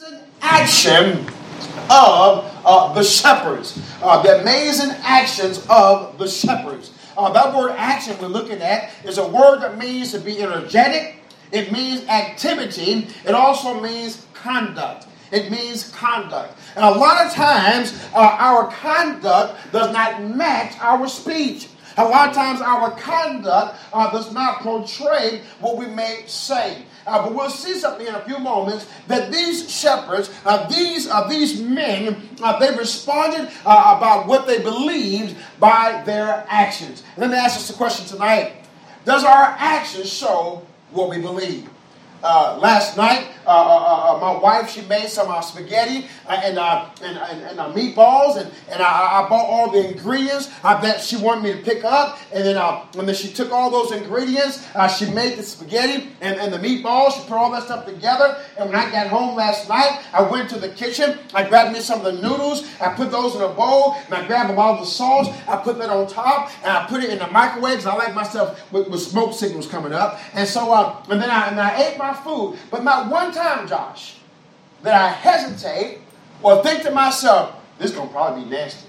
amazing action of the shepherds. The amazing actions of the shepherds. That word action we're looking at is a word that means to be energetic. It means activity. It also means conduct. It means conduct. And a lot of times, our conduct does not match our speech. A lot of times, our conduct does not portray what we may say. But we'll see something in a few moments that these shepherds, these men, they responded about what they believed by their actions. And let me ask us a question tonight. Does our actions show what we believe? Last night, my wife, she made some spaghetti and meatballs, and I bought all the ingredients that she wanted me to pick up, and then she took all those ingredients, she made the spaghetti and the meatballs, she put all that stuff together, and when I got home last night, I went to the kitchen, I grabbed me some of the noodles, I put those in a bowl, and I grabbed all the sauce, I put that on top, and I put it in the microwave, because I like myself with smoke signals coming up, and so, and then I ate my food, but not one time, Josh, that I hesitate or think to myself, this is going to probably be nasty.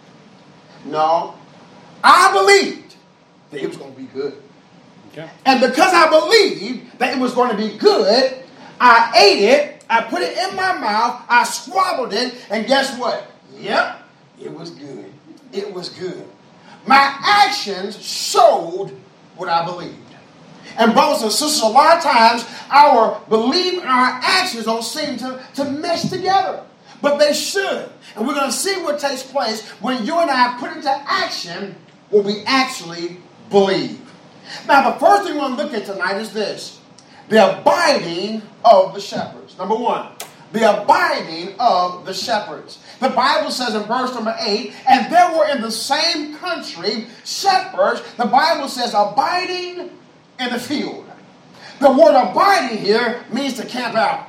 No, I believed that it was going to be good. Okay. And because I believed that it was going to be good, I ate it, I put it in my mouth, I swallowed it, and guess what? Yep, it was good. It was good. My actions showed what I believed. And brothers and sisters, a lot of times our belief and our actions don't seem to mesh together. But they should. And we're going to see what takes place when you and I put into action what we actually believe. Now, the first thing we're going to look at tonight is this. The abiding of the shepherds. Number one, the abiding of the shepherds. The Bible says in verse number 8, and there were in the same country shepherds, the Bible says, abiding in the field. The word abiding here means to camp out.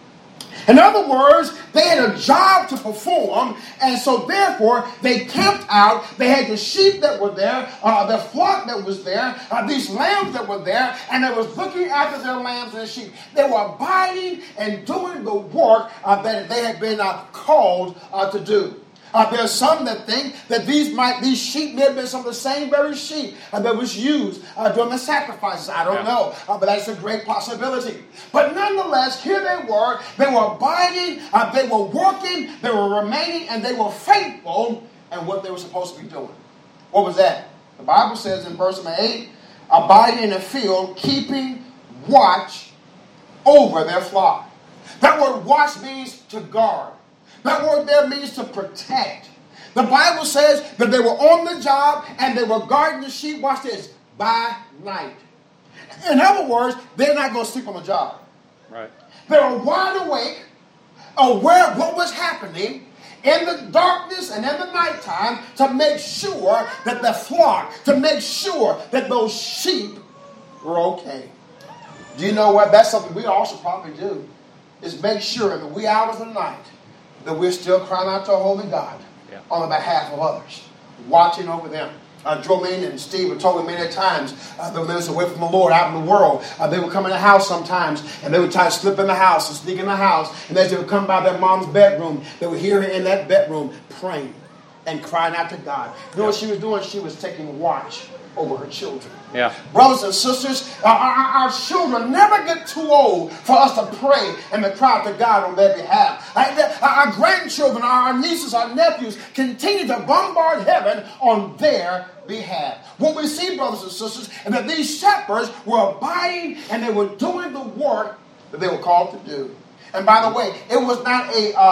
In other words, they had a job to perform, and so therefore they camped out. They had the sheep that were there, the flock that was there, these lambs that were there, and they was looking after their lambs and sheep. They were abiding and doing the work that they had been called to do. There are some that think that these sheep may have been some of the same very sheep that was used during the sacrifices. I don't know, but that's a great possibility. But nonetheless, here they were abiding, they were working, they were remaining, and they were faithful in what they were supposed to be doing. What was that? The Bible says in verse number 8, abiding in the field, keeping watch over their flock. That word watch means to guard. That word there means to protect. The Bible says that they were on the job and they were guarding the sheep, watch this, by night. In other words, they're not going to sleep on the job. Right. They were wide awake, aware of what was happening in the darkness and in the nighttime to make sure that the flock, to make sure that those sheep were okay. Do you know what? That's something we all should probably do, is make sure in the wee hours of the night that we're still crying out to a holy God on the behalf of others, watching over them. Jermaine and Steve have told me many times the ministers away from the Lord out in the world. They would come in the house sometimes, and they would try to slip in the house and sneak in the house. And as they would come by their mom's bedroom, they would hear her in that bedroom praying and crying out to God. You know what she was doing? She was taking watch over her children. Yeah. Brothers and sisters, our children never get too old for us to pray and to cry out to God on their behalf. Our grandchildren, our nieces, our nephews continue to bombard heaven on their behalf. What we see, brothers and sisters, is that these shepherds were abiding and they were doing the work that they were called to do. And by the way, it was not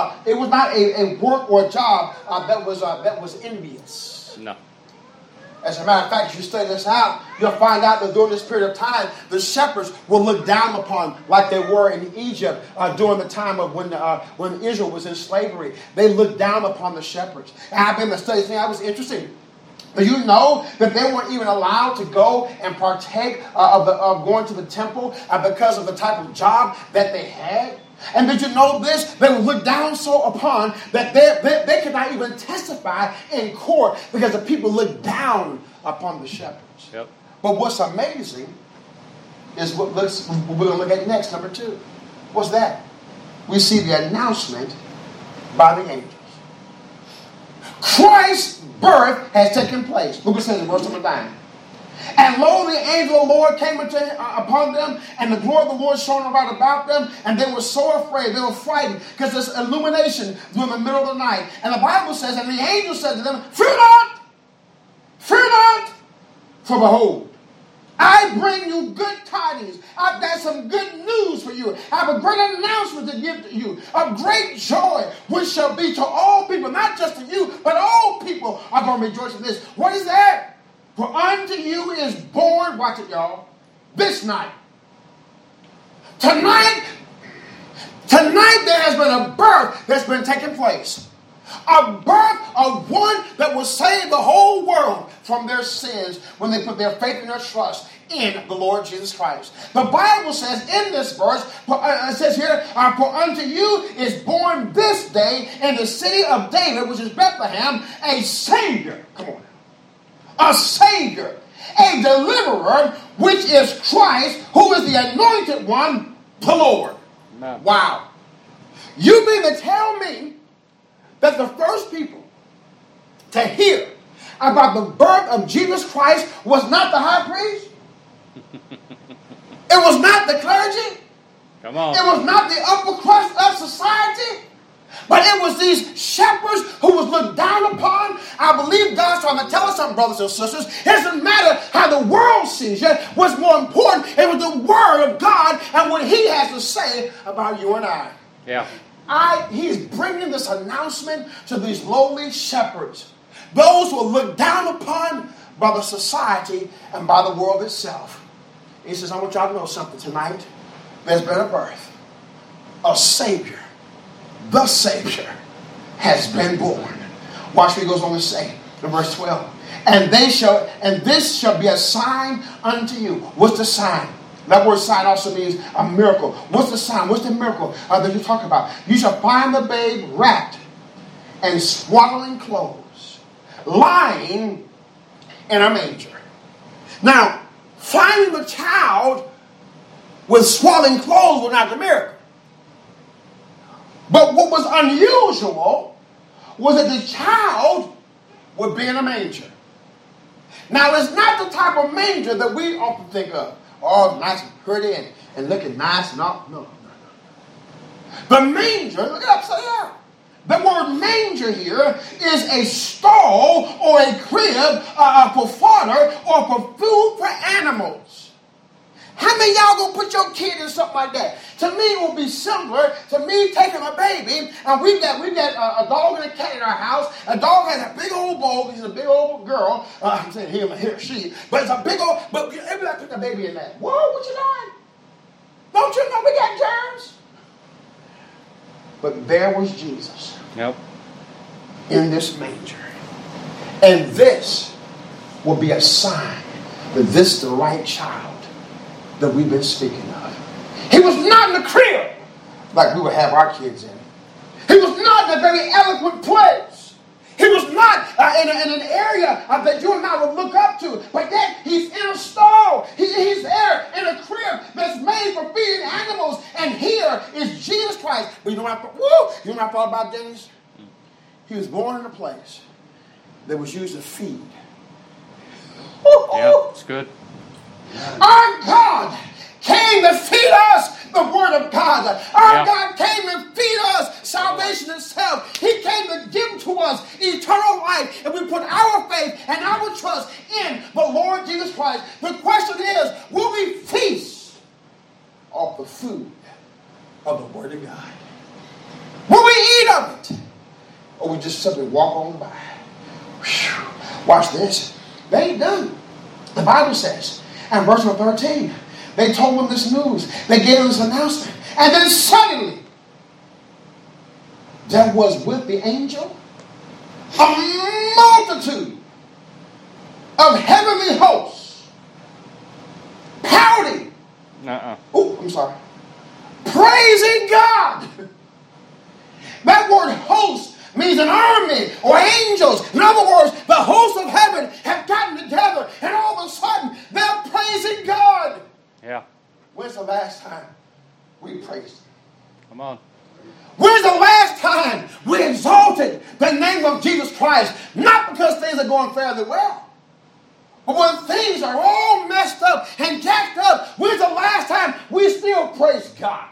a work or a job that was envious. No. As a matter of fact, if you study this out, you'll find out that during this period of time, the shepherds were looked down upon like they were in Egypt during the time of when Israel was in slavery. They looked down upon the shepherds. And I've been to study this thing. I was interested. Do you know that they weren't even allowed to go and partake of going to the temple because of the type of job that they had? And did you know this? They were looked down so upon that they could not even testify in court because the people looked down upon the shepherds. Yep. But what's amazing is what we're going to look at next, number 2. What's that? we see the announcement by the angels. Christ's birth has taken place. Look what it says in verse number 9. And lo, the angel of the Lord came upon them, and the glory of the Lord shone around about them, and they were so afraid. They were frightened because there's illumination during the middle of the night. And the Bible says, and the angel said to them, fear not, for behold, I bring you good tidings. I've got some good news for you. I have a great announcement to give to you. A great joy, which shall be to all people, not just to you, but all people are going to rejoice in this. What is that? For unto you is born, watch it y'all, this night. Tonight there has been a birth that's been taking place. A birth of one that will save the whole world from their sins when they put their faith and their trust in the Lord Jesus Christ. The Bible says in this verse, it says here, for unto you is born this day in the city of David, which is Bethlehem, a Savior. Come on. A Savior, a deliverer, which is Christ, who is the anointed one, the Lord. Amen. Wow. You mean to tell me that the first people to hear about the birth of Jesus Christ was not the high priest? It was not the clergy? Come on. It was not the upper crust of society? But it was these shepherds who was looked down upon. I believe God's trying to tell us something, brothers and sisters. It doesn't matter how the world sees you. What's more important, it was the word of God and what he has to say about you and I. Yeah. He's bringing this announcement to these lowly shepherds. Those who are looked down upon by the society and by the world itself. He says, I want y'all to know something tonight. There's been a birth. A Savior. The Savior has been born. Watch what he goes on to say in verse 12. And this shall be a sign unto you. What's the sign? That word sign also means a miracle. What's the sign? What's the miracle that you talk about? You shall find the babe wrapped in swaddling clothes, lying in a manger. Now, finding the child with swaddling clothes was not the miracle. But what was unusual was that the child would be in a manger. Now, it's not the type of manger that we often think of. Oh, nice and pretty and looking nice and all. No. The manger, look it upside down. The word manger here is a stall or a crib for fodder or for food for animals. How many of y'all gonna put your kid in something like that? To me, it will be simpler. To me, taking a baby, and we've got a dog and a cat in our house. A dog has a big old bowl. He's a big old girl. I'm saying him or she, but it's a big old. But everybody put the baby in that. Whoa, what you doing? Don't you know we got germs? But there was Jesus. Yep. In this manger, and this will be a sign that this is the right child that we've been speaking of. He was not in the crib like we would have our kids in. He was not in a very eloquent place. He was not in an area that you and I would look up to. But yet he's in a stall. He's there in a crib that's made for feeding animals. And here is Jesus Christ. But you know what I thought about Dennis? He was born in a place that was used to feed. Yeah, it's good. Our God came to feed us the Word of God. Our God came to feed us salvation itself. He came to give to us eternal life. And we put our faith and our trust in the Lord Jesus Christ. The question is, will we feast off the food of the Word of God? Will we eat of it? Or we just simply walk on by? Whew. Watch this. They ain't done. The Bible says, and verse 13, they told them this news. They gave them this announcement. And then suddenly, there was with the angel a multitude of heavenly hosts pouting. Oh, I'm sorry. Praising God. That word host means an army or angels. In other words, the hosts of heaven have gotten together and all of a sudden they're praising God. Yeah. When's the last time we praised Him? Come on. When's the last time we exalted the name of Jesus Christ? Not because things are going fairly well, but when things are all messed up and jacked up, when's the last time we still praise God?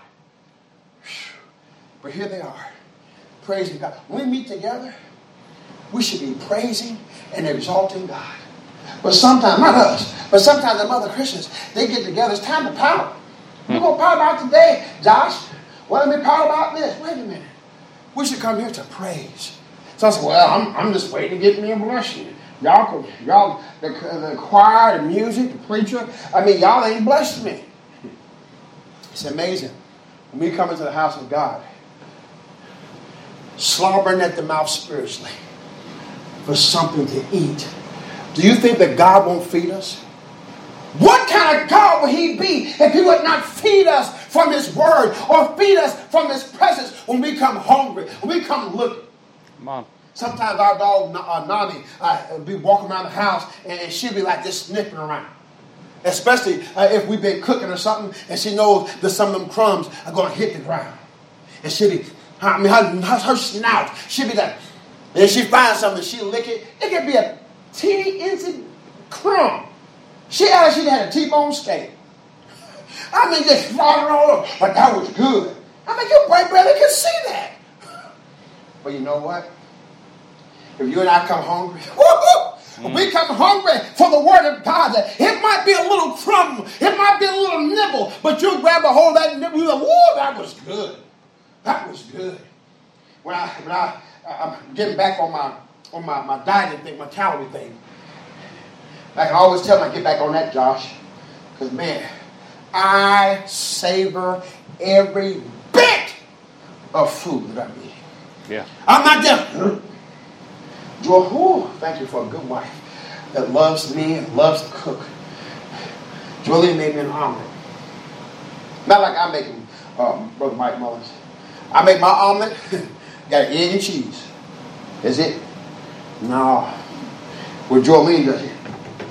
But here they are, praising God. When we meet together, we should be praising and exalting God. But sometimes, not us, but sometimes them other Christians, they get together. It's time to pout. We're going to pout about today, Josh. Well, let me pout about this. Wait a minute. We should come here to praise. So I said, well, I'm just waiting to get me a blessing. Y'all, the choir, the music, the preacher, y'all ain't blessed me. It's amazing. When we come into the house of God, slobbering at the mouth spiritually for something to eat. Do you think that God won't feed us? What kind of God would he be if he would not feed us from his word or feed us from his presence when we come hungry, when we come looking? Mom. Sometimes our dog, Nami, will be walking around the house and she'll be like this sniffing around. Especially if we've been cooking or something and she knows that some of them crumbs are going to hit the ground. And she'll be, her snout, she'll be like, and she finds something, she'll lick it. It could be a teeny-incy crumb. She actually had a T-bone steak. Just falling all over. But that was good. Your bright brother can see that. But you know what? If you and I come hungry, we come hungry for the word of God. It might be a little crumb. It might be a little nibble. But you'll grab a hold of that nibble. You're like, whoa, that was good. That was good. When I'm getting back on my dieting thing, my calorie thing, I can always tell them I get back on that, Josh. Because, man, I savor every bit of food that I'm eating. Yeah. I'm not just... Joel, thank you for a good wife that loves me and loves to cook. Julie made me an omelet. Not like I make them, Brother Mike Mullins. I make my omelet, got an egg and cheese. Is it? No. What Jolene does it.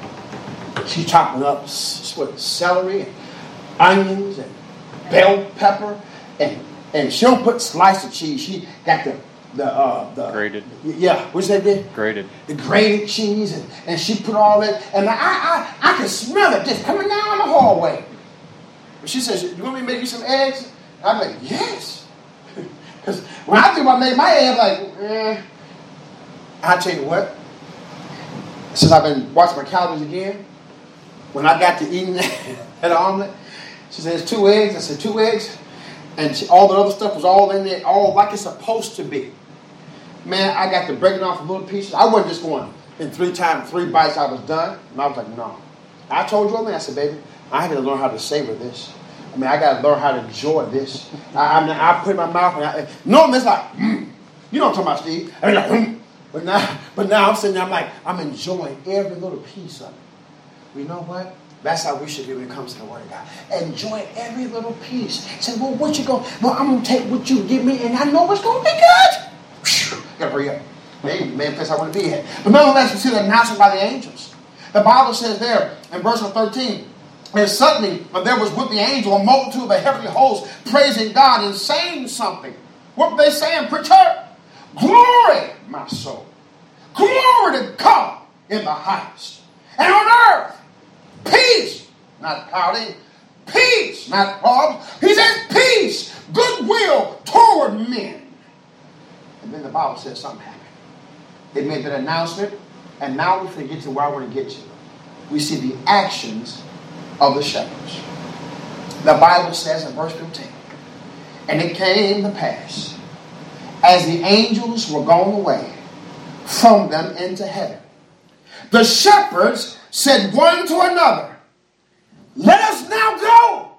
She's chopping up celery and onions and bell pepper and she'll put slice of cheese. She got the grated. Yeah, what's that there? Grated. The grated cheese and she put all that and I can smell it just coming down the hallway. But she says, "You want me to make you some eggs?" I'm like, "Yes." Because when I think about making my eggs, I'm like, I tell you what. Since I've been watching my calories again, when I got to eating that omelet, she says 2 eggs. I said 2 eggs, and all the other stuff was all in there, all like it's supposed to be. Man, I got to break it off in little pieces. I wasn't just going in 3 bites. I was done, and I was like, no. I told you, I said, baby, I had to learn how to savor this. I got to learn how to enjoy this. I put it in my mouth, and normally it's like, you know what I'm talking about, Steve? Like, but now I'm sitting there, I'm like, I'm enjoying every little piece of it. You know what? That's how we should be when it comes to the Word of God. Enjoy every little piece. Say, well, what you going? Well, I'm going to take what you give me, and I know it's going to be good. Gotta hurry up. Man, place I want to be at. But nonetheless, we see the announcement by the angels. The Bible says there in verse 13, and suddenly there was with the angel a multitude of the heavenly hosts praising God and saying something. What were they saying, preacher? Glory, my soul. Glory to God in the highest. And on earth, peace, not pouting, peace, not problems. He says peace, goodwill toward men. And then the Bible says something happened. They made that announcement, and now we're going to get to where I want to get to. We see the actions of the shepherds. The Bible says in verse 15, and it came to pass, as the angels were gone away from them into heaven, the shepherds said one to another, let us now go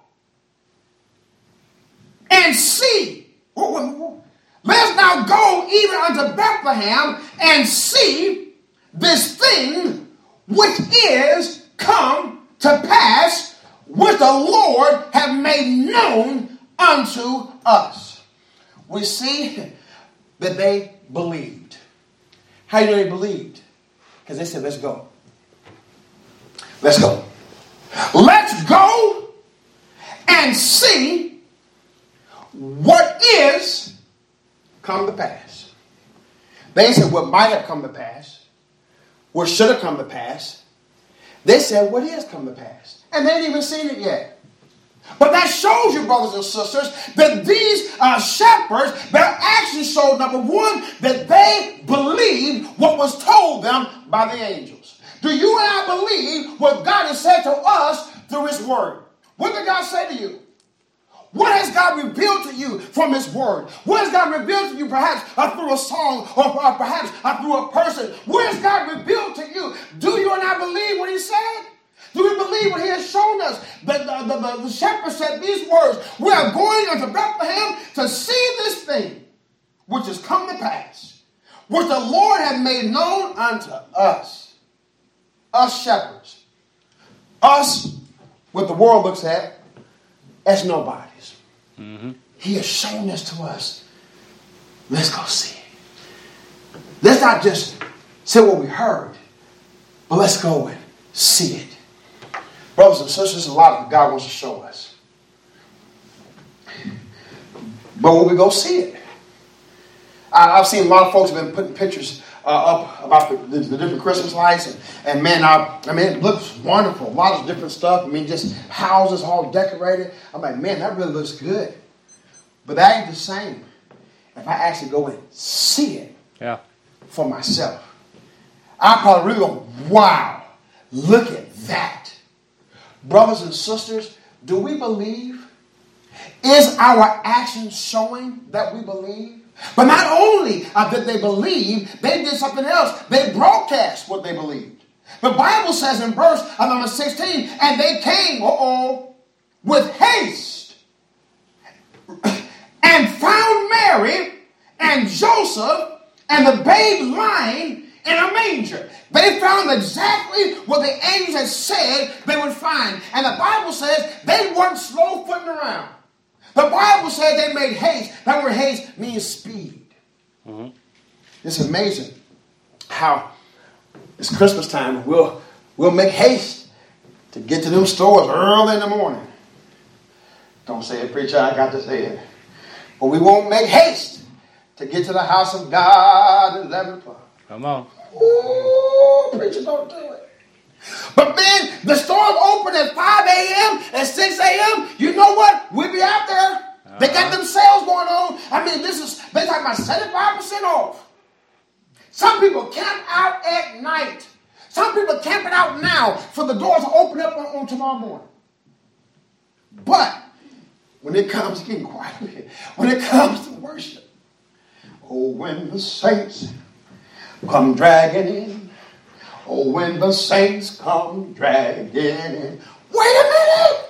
and see. Let us now go even unto Bethlehem and see this thing which is come to pass, which the Lord hath made known unto us. We see that they believed. How do you know they believed? Because they said, let's go. Let's go. Let's go and see what is come to pass. They said what might have come to pass, what should have come to pass. They said what is come to pass. And they ain't even seen it yet. But that shows you, brothers and sisters, that these shepherds, their actions showed, number one, that they believed what was told them by the angels. Do you and I believe what God has said to us through his word? What did God say to you? What has God revealed to you from his word? What has God revealed to you perhaps through a song or perhaps through a person? What has God revealed to you? Do you and I believe what he said? Do we believe what he has shown us? The shepherd said these words, we are going unto Bethlehem to see this thing which has come to pass, which the Lord hath made known unto us shepherds, us what the world looks at as nobodies. Mm-hmm. He has shown this to us. Let's go see it. Let's not just say what we heard, but let's go and see it. Brothers and sisters, there's a lot that God wants to show us. But when we go see it, I've seen a lot of folks have been putting pictures up about the different Christmas lights. And man, it looks wonderful. A lot of different stuff. Just houses all decorated. I'm like, man, that really looks good. But that ain't the same if I actually go and see it for myself. I probably really go, wow, look at that. Brothers and sisters, do we believe? Is our actions showing that we believe? But not only did they believe, they did something else. They broadcast what they believed. The Bible says in verse number 16, and they came, with haste and found Mary and Joseph and the babe lying in a manger. They found exactly what the angels had said they would find. And the Bible says they weren't slow-footing around. The Bible says they made haste. That word haste means speed. Mm-hmm. It's amazing how it's Christmas time. We'll make haste to get to them stores early in the morning. Don't say it, preacher. I got to say it. But we won't make haste to get to the house of God at 11 o'clock. Come on. Ooh, preacher, don't do it. But then the stores open at 5 a.m. at 6 a.m. You know what? We'll be out there. Uh-huh. They got them sales going on. They're talking about 75% off. Some people camp out at night. Some people camping out now for the doors to open up on tomorrow morning. But when it comes, getting quiet here, when it comes to worship, when the saints come dragging in. When the saints come dragging in. Wait a minute.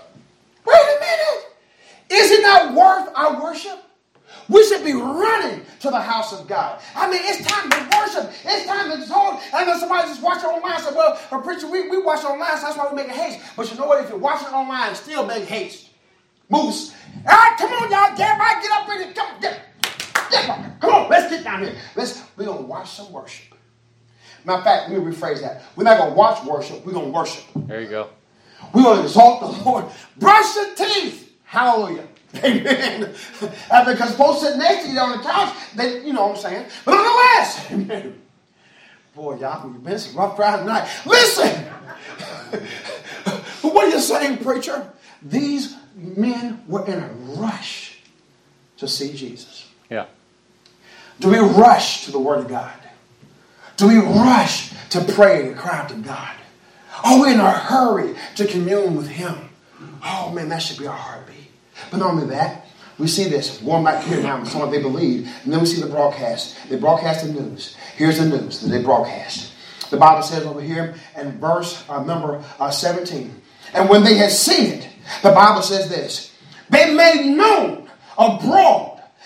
Is it not worth our worship? We should be running to the house of God. It's time to worship. It's time to talk. And then somebody just watch it online and say, well, preacher, we watch it online, so that's why we make haste. But you know what? If you're watching it online, still make haste. Moose. All right, come on, y'all. Everybody get up in here. Come on, let's get down here. We're going to watch some worship. Matter of fact, let me rephrase that. We're not going to watch worship. We're going to worship. There you go. We're going to exalt the Lord. Brush your teeth. Hallelujah. Amen. Because folks sit next to you on the couch, you know what I'm saying. But nonetheless, amen. Boy, y'all, you've been some rough Friday night. Listen. But what are you saying, preacher? These men were in a rush to see Jesus. Yeah. Do we rush to the Word of God? Do we rush to pray and cry out to God? Are we in a hurry to commune with Him? Oh, man, that should be our heartbeat. But not only that, we see this. Going back here now, some what they believe. And then we see the broadcast. They broadcast the news. Here's the news that they broadcast. The Bible says over here in verse number 17. And when they had seen it, the Bible says this. They made known abroad.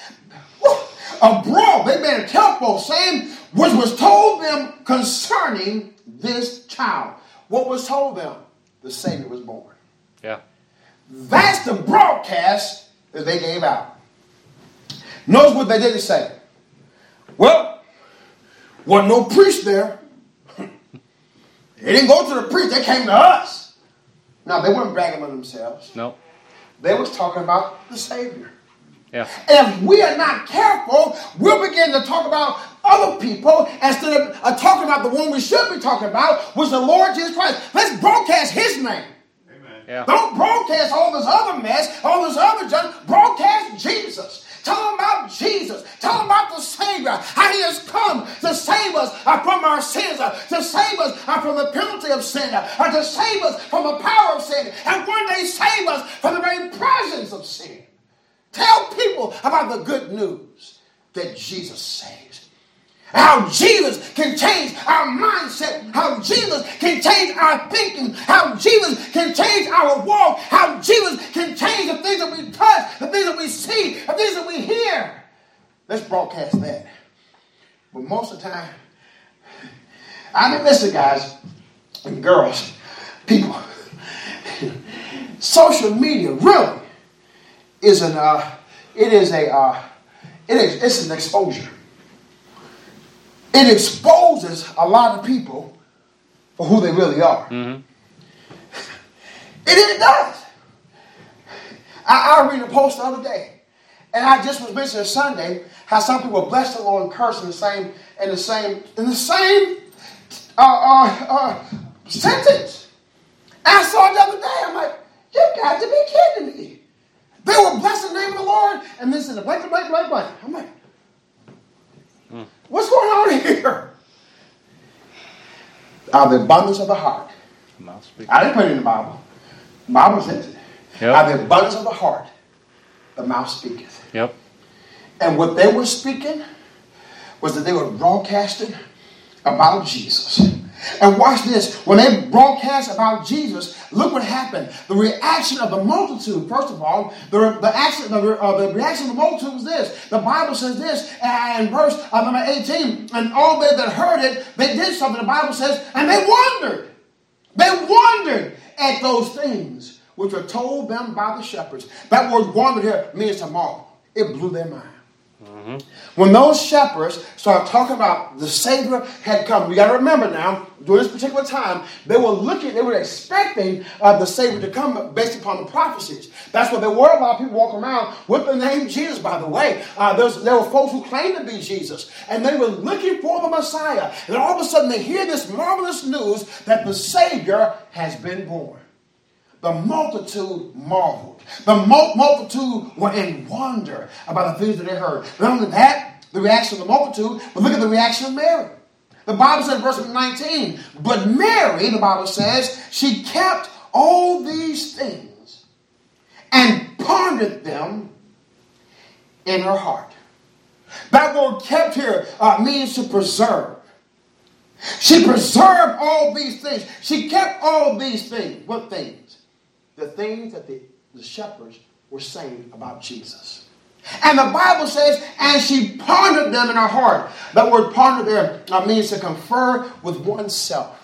They made a telephone saying, which was told them concerning this child. What was told them? The Savior was born. Yeah. That's the broadcast that they gave out. Notice what they didn't say. Well, wasn't no priest there. They didn't go to the priest. They came to us. Now, they weren't bragging on themselves. No. They was talking about the Savior. Yeah. If we are not careful, we'll begin to talk about other people instead of talking about the one we should be talking about, which is the Lord Jesus Christ. Let's broadcast his name. Amen. Yeah. Don't broadcast all this other mess, all this other junk. Broadcast Jesus. Tell them about Jesus. Tell them about the Savior. How he has come to save us from our sins, to save us from the penalty of sin, to save us from the power of sin, and one day save us from the very presence of sin. Tell people about the good news that Jesus saves. How Jesus can change our mindset. How Jesus can change our thinking. How Jesus can change our walk. How Jesus can change the things that we touch, the things that we see, the things that we hear. Let's broadcast that. But most of the time, I mean, listen, guys and girls, people, social media really is it's an exposure. It exposes a lot of people for who they really are. Mm-hmm. It does. I read a post the other day, and I just was mentioning Sunday how some people bless the Lord and curse in the same sentence. I saw it the other day. I'm like, you got to be kidding me. They were blessing the name of the Lord, and this is a blank. I'm like, what's going on here? Out of the abundance of the heart. I didn't put it in the Bible. The Bible says it. Yep. Out of the abundance of the heart, the mouth speaketh. Yep. And what they were speaking was that they were broadcasting about Jesus. And watch this. When they broadcast about Jesus, look what happened. The reaction of the multitude, first of all, the reaction of the multitude was this. The Bible says this in verse number 18. And all they that heard it, they did something, the Bible says, and they wondered. They wondered at those things which were told them by the shepherds. That word wonder here means to marvel. It blew their mind. Mm-hmm. When those shepherds started talking about the Savior had come, we got to remember now, during this particular time, they were expecting the Savior to come based upon the prophecies. That's what there were a lot of people walking around with the name Jesus, by the way. There were folks who claimed to be Jesus, and they were looking for the Messiah. And all of a sudden they hear this marvelous news that the Savior has been born. The multitude marveled. The multitude were in wonder about the things that they heard. Not only that, the reaction of the multitude, but look at the reaction of Mary. The Bible says in verse 19, but Mary, the Bible says, she kept all these things and pondered them in her heart. That word kept here means to preserve. She preserved all these things. She kept all these things. What things? The things that the shepherds were saying about Jesus. And the Bible says, and she pondered them in her heart. That word ponder there means to confer with oneself.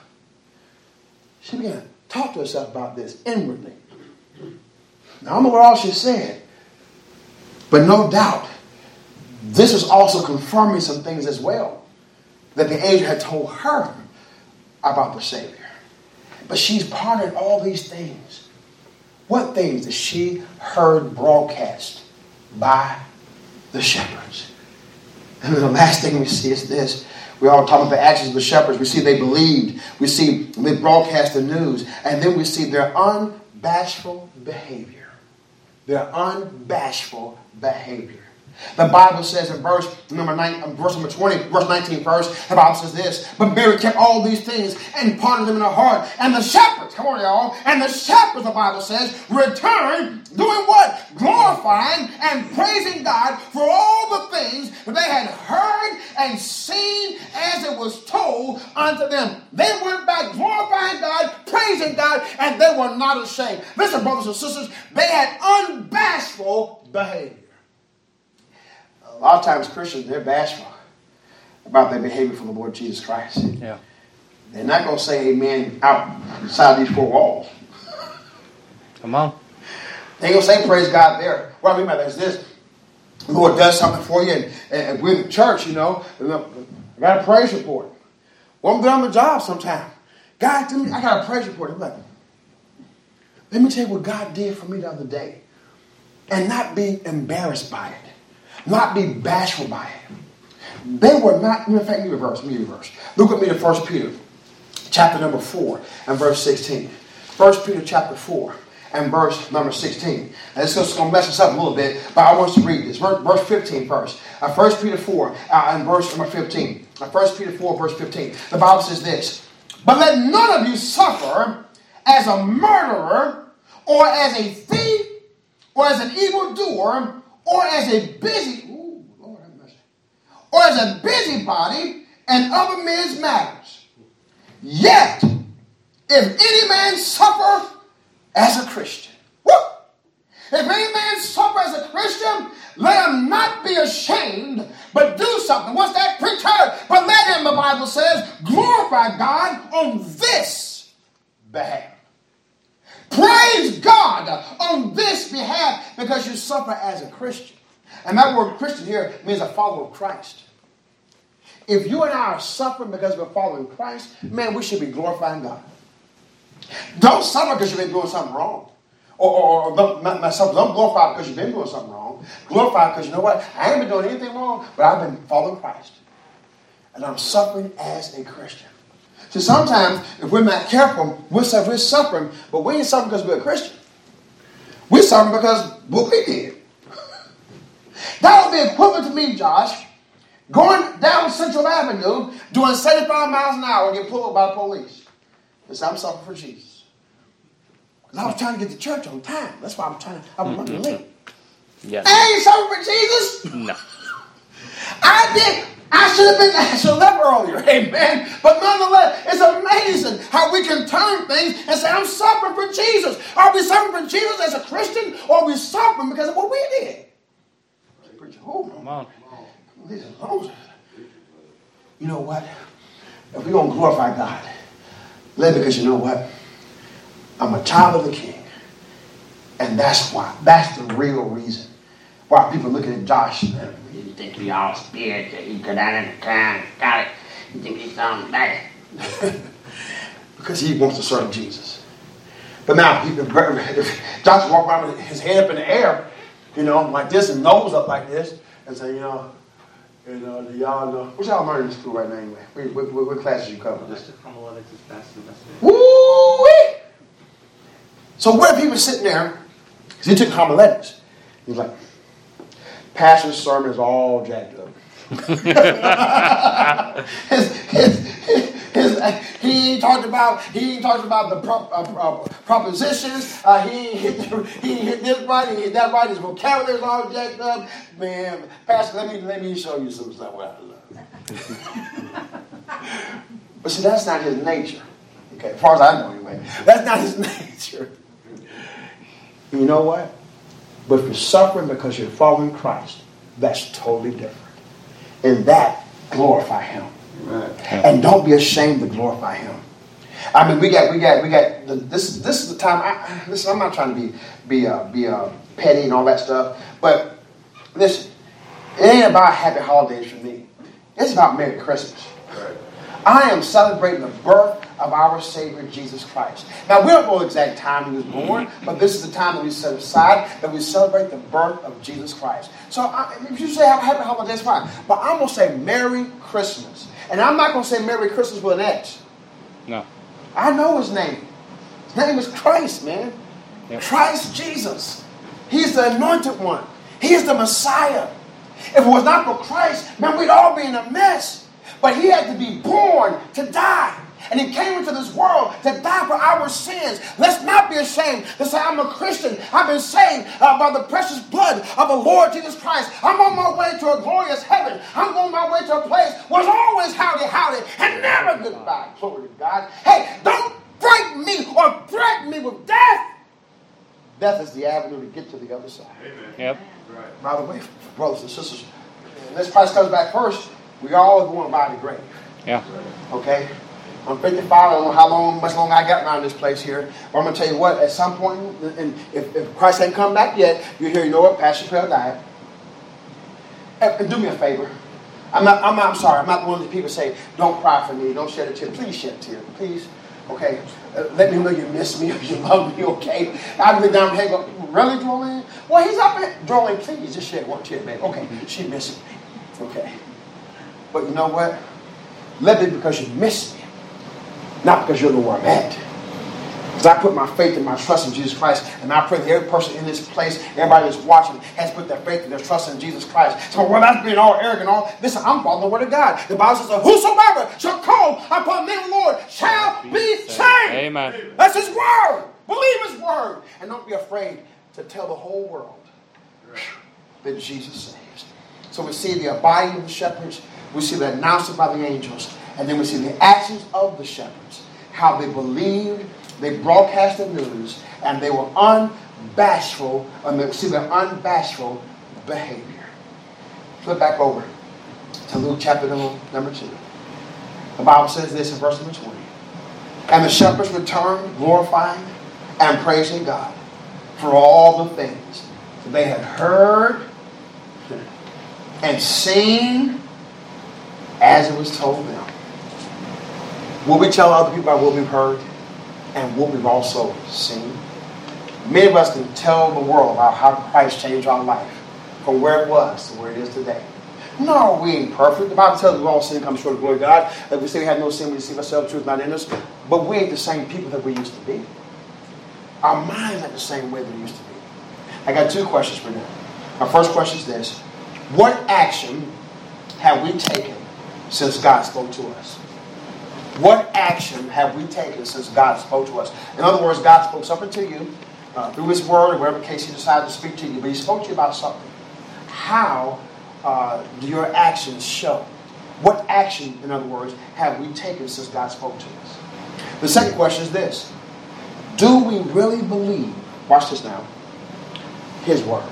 She began to talk to herself about this inwardly. Now, I don't know what all she said, but no doubt, this is also confirming some things as well that the angel had told her about the Savior. But she's pondered all these things. What things that she heard broadcast by the shepherds? And then the last thing we see is this. We all talk about the actions of the shepherds. We see they believed. We see they broadcast the news. And then we see their unbashful behavior. Their unbashful behavior. The Bible says in verse number 20, verse 19 first, the Bible says this, but Mary kept all these things and pondered them in her heart. And the shepherds, come on y'all, and the shepherds, the Bible says, returned, doing what? Glorifying and praising God for all the things that they had heard and seen as it was told unto them. They went back glorifying God, praising God, and they were not ashamed. Listen, brothers and sisters, they had unbashful behavior. A lot of times Christians, they're bashful about their behavior for the Lord Jesus Christ. Yeah. They're not going to say amen outside these four walls. Come on. They ain't going to say praise God there. What I mean by that is this. The Lord does something for you, and we're in the church, I got a praise report. Well, I'm on the job sometime. God, I got a praise report. I'm like, let me tell you what God did for me the other day. And not be embarrassed by it. Not be bashful by it. They were not, in fact, let me reverse. Look with me to 1 Peter, chapter number 4 and verse 16. 1 Peter chapter 4 and verse number 16. And it's just going to mess us up a little bit, but I want us to read this. Verse 15 first. 1 Peter 4 and verse number 15. 1 Peter 4 verse 15. The Bible says this. But let none of you suffer as a murderer, or as a thief, or as an evildoer, or as a busybody in other men's matters. Yet, if any man suffer as a Christian, if any man suffer as a Christian, let him not be ashamed, but do something. What's that? Preach. But let him, the Bible says, glorify God on this behalf. Praise God on this behalf because you suffer as a Christian. And that word Christian here means a follower of Christ. If you and I are suffering because we're following Christ, man, we should be glorifying God. Don't suffer because you've been doing something wrong. Or don't glorify because you've been doing something wrong. Glorify because you know what? I ain't been doing anything wrong, but I've been following Christ. And I'm suffering as a Christian. So sometimes, if we're not careful, we're suffering, but we ain't suffering because we're a Christian. We're suffering because what we did. That would be equivalent to me, Josh, going down Central Avenue, doing 75 miles an hour and get pulled by the police. Because I'm suffering for Jesus. I was trying to get to church on time. That's why I'm running late. Yes. I ain't suffering for Jesus. No. I should have left earlier. Amen. But nonetheless, it's amazing how we can turn things and say, I'm suffering for Jesus. Are we suffering for Jesus as a Christian, or are we suffering because of what we did? Come on. You know what? If we're going to glorify God, let it because you know what? I'm a child of the King. And that's why. That's the real reason why people looking at Josh. You think he all spiritual. He got out in the time. Got it. You think he's something bad. Because he wants to serve Jesus. But now, if Josh walk around with his head up in the air, like this and nose up like this, and say, do y'all know? What y'all learning in school right now anyway? What classes you cover? Just homiletics is fast and best. Woo-wee! So what if he was sitting there, because he took homiletics. He was like, Pastor's sermon is all jacked up. He ain't talked about the propositions. He hit this right, he hit that right. His vocabulary is all jacked up. Man, Pastor, let me show you some stuff what I love. But see, that's not his nature. Okay, as far as I know anyway. That's not his nature. You know what? But if you're suffering because you're following Christ, that's totally different. And that, glorify Him. Right. And don't be ashamed to glorify Him. I mean, we got. This is the time. I'm not trying to be petty and all that stuff. But listen, it ain't about happy holidays for me. It's about Merry Christmas. Right. I am celebrating the birth of our Savior Jesus Christ. Now, we don't know the exact time He was born, but this is the time that we set aside that we celebrate the birth of Jesus Christ. So if you say happy holidays, fine. But I'm going to say Merry Christmas. And I'm not going to say Merry Christmas with an X. No. I know His name. His name is Christ, man. Yep. Christ Jesus. He's the anointed one. He is the Messiah. If it was not for Christ, man, we'd all be in a mess. But He had to be born to die. And He came into this world to die for our sins. Let's not be ashamed to say, I'm a Christian. I've been saved by the precious blood of the Lord Jesus Christ. I'm on my way to a glorious heaven. I'm on my way to a place where it's always howdy, howdy, and never goodbye. Glory to God. Hey, don't frighten me or threaten me with death. Death is the avenue to get to the other side. Amen. Yep. Right. By the way, brothers and sisters, unless Christ comes back first, we all going to buy the grave. Yeah. Okay? I'm 55. I don't know much longer I got around this place here. But I'm going to tell you what, at some point, and if Christ ain't come back yet, you hear, you know what, Pastor Pell died. And do me a favor. I'm sorry. I'm not one of the people who say, don't cry for me. Don't shed a tear. Please shed a tear. Please. Okay? Let me know you miss me or you love me, okay? I've been down here going, really, Jolene? Well, he's up there. Jolene, please just shed one tear, baby. Okay, she misses me. Okay. But you know what? Let it be because you miss me, not because you don't know where I'm at. Because I put my faith and my trust in Jesus Christ, and I pray that every person in this place, everybody that's watching, has put their faith and their trust in Jesus Christ. So when I'm being all arrogant, listen, I'm following the word of God. The Bible says, whosoever shall call upon the name of the Lord shall be saved. Amen. That's His word. Believe His word. And don't be afraid to tell the whole world that Jesus saves. So we see the abiding of the shepherds. We see the announcement by the angels. And then we see the actions of the shepherds. How they believed, they broadcast the news, and they were unbashful. And we see their unbashful behavior. Flip back over to Luke chapter number 2. The Bible says this in verse number 20. And the shepherds returned, glorifying and praising God for all the things that they had heard and seen as it was told them. Will we tell other people about what we've heard and what we've also seen? Many of us can tell the world about how Christ changed our life from where it was to where it is today. No, we ain't perfect. The Bible tells us we all sin comes short of the glory of God. If we say we have no sin, we deceive ourselves, truth not in us. But we ain't the same people that we used to be. Our minds aren't the same way they used to be. I got 2 questions for you. My first question is this. What action have we taken since God spoke to us? What action have we taken since God spoke to us? In other words, God spoke something to you through His Word or whatever case He decided to speak to you, but He spoke to you about something. How do your actions show? What action, in other words, have we taken since God spoke to us? The second question is this. Do we really believe, watch this now, His Word?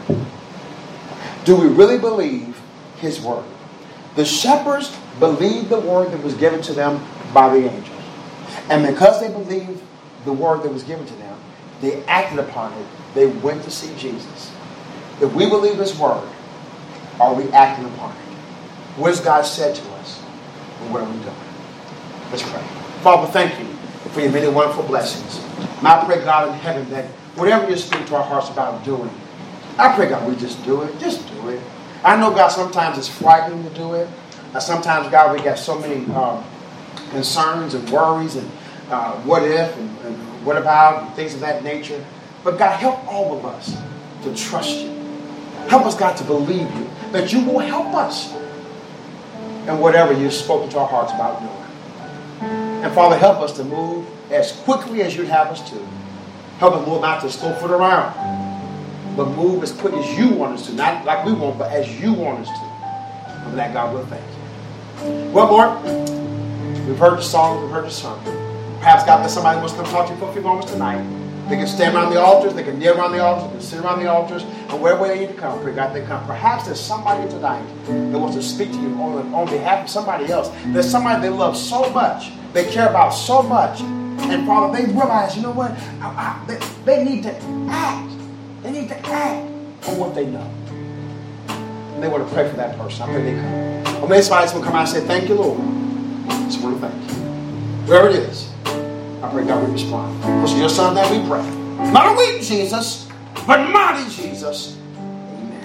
Do we really believe His Word? The shepherds believed the word that was given to them by the angels. And because they believed the word that was given to them, they acted upon it. They went to see Jesus. If we believe His Word, are we acting upon it? What has God said to us? And what are we doing? Let's pray. Father, thank you for your many wonderful blessings. And I pray, God in heaven, that whatever you speak to our hearts about doing, I pray, God, we just do it. Just do it. I know, God, sometimes it's frightening to do it. Sometimes, God, we got so many concerns and worries and what if and what about and things of that nature. But, God, help all of us to trust you. Help us, God, to believe you, that you will help us in whatever you've spoken to our hearts about doing. And, Father, help us to move as quickly as you'd have us to. Help us move not to slow foot around, but move as quick as you want us to. Not like we want, but as you want us to. And for that, God, we'll thank you. Well, Lord, we've heard the song, we've heard the sermon. Perhaps, God, that somebody wants to come talk to you for a few moments tonight. They can stand around the altars, they can kneel around the altars, they can sit around the altars, and wherever they need to come, pray God they come. Perhaps there's somebody tonight that wants to speak to you on behalf of somebody else. There's somebody they love so much, they care about so much, and Father, they realize, you know what, they need to act. They need to act on what they know. And they want to pray for that person. I pray they come. Or maybe somebody's going to come out and say, thank you, Lord. So we're going to thank you. Wherever it is, I pray God will respond. Because your Son that we pray. Not a weak Jesus, but mighty Jesus.